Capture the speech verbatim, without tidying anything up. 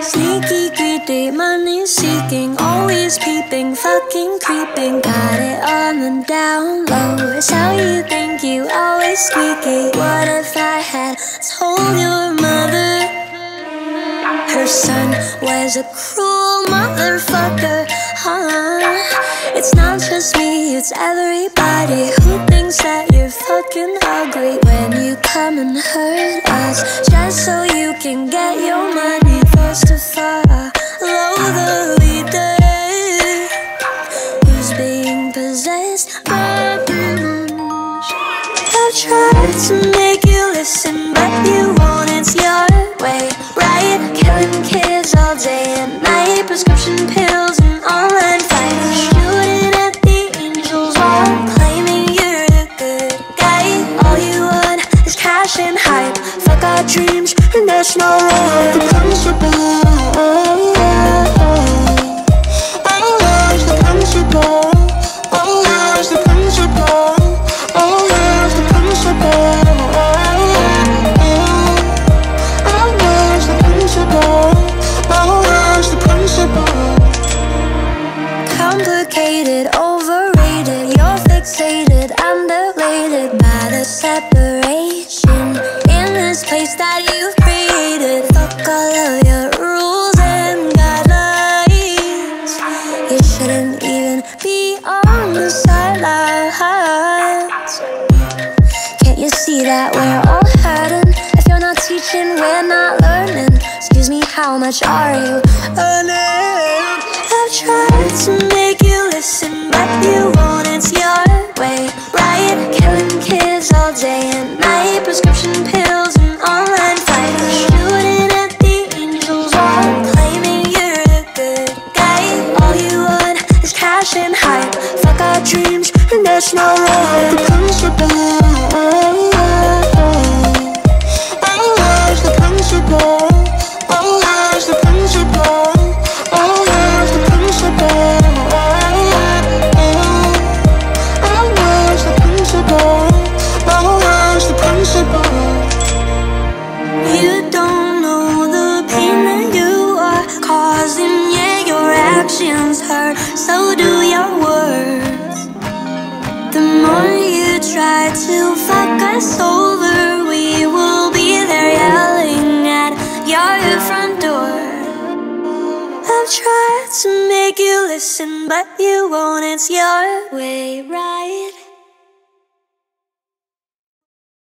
Sneaky, greedy, money seeking, always peeping, fucking creeping. Got it on the down low. It's how you think, you always squeaky. What if I had told your mother her son was a cruel motherfucker? Huh? It's not just me, it's everybody who thinks that you're fucking ugly when you come and hurt us just so you can get your money. First to follow the leader who's being possessed by demons. I've tried to make you listen, but you won't. It's your way, right? Killing kids all day and night, prescription pills and online fights, shooting at the angels while claiming you're a good guy. All you want is cash and hype. Fuck our dreams, and that's not right. The principle, oh yeah, the principle, oh yeah, the principle, oh yeah, the principle, oh yeah, the principle, oh yeah, the principle. Complicated, overrated, you're fixated, underrated by the separation in this place that you've created. Fuck all of your rules and guidelines. You shouldn't even be on the sidelines. Can't you see that we're all hurting? If you're not teaching, we're not learning. Excuse me, how much are you earning? I've tried to make you listen, but you won't. It's your way, right? Killing kids all day and night, prescription pills and online fights, shooting at the angels while claiming you're a good guy. All you want is cash and hype. Fuck our dreams, and that's not right. The principle, oh yeah, oh yeah, the principle, oh yeah, the principle, oh yeah, the principle, oh yeah, oh yeah, the principle, oh yeah, the principle. You don't know the pain that you are causing. Yeah, your actions hurt, so do your words. The more you try to fuck us over, we will be there yelling at your front door. I've tried to make you listen, but you won't. It's your way, right?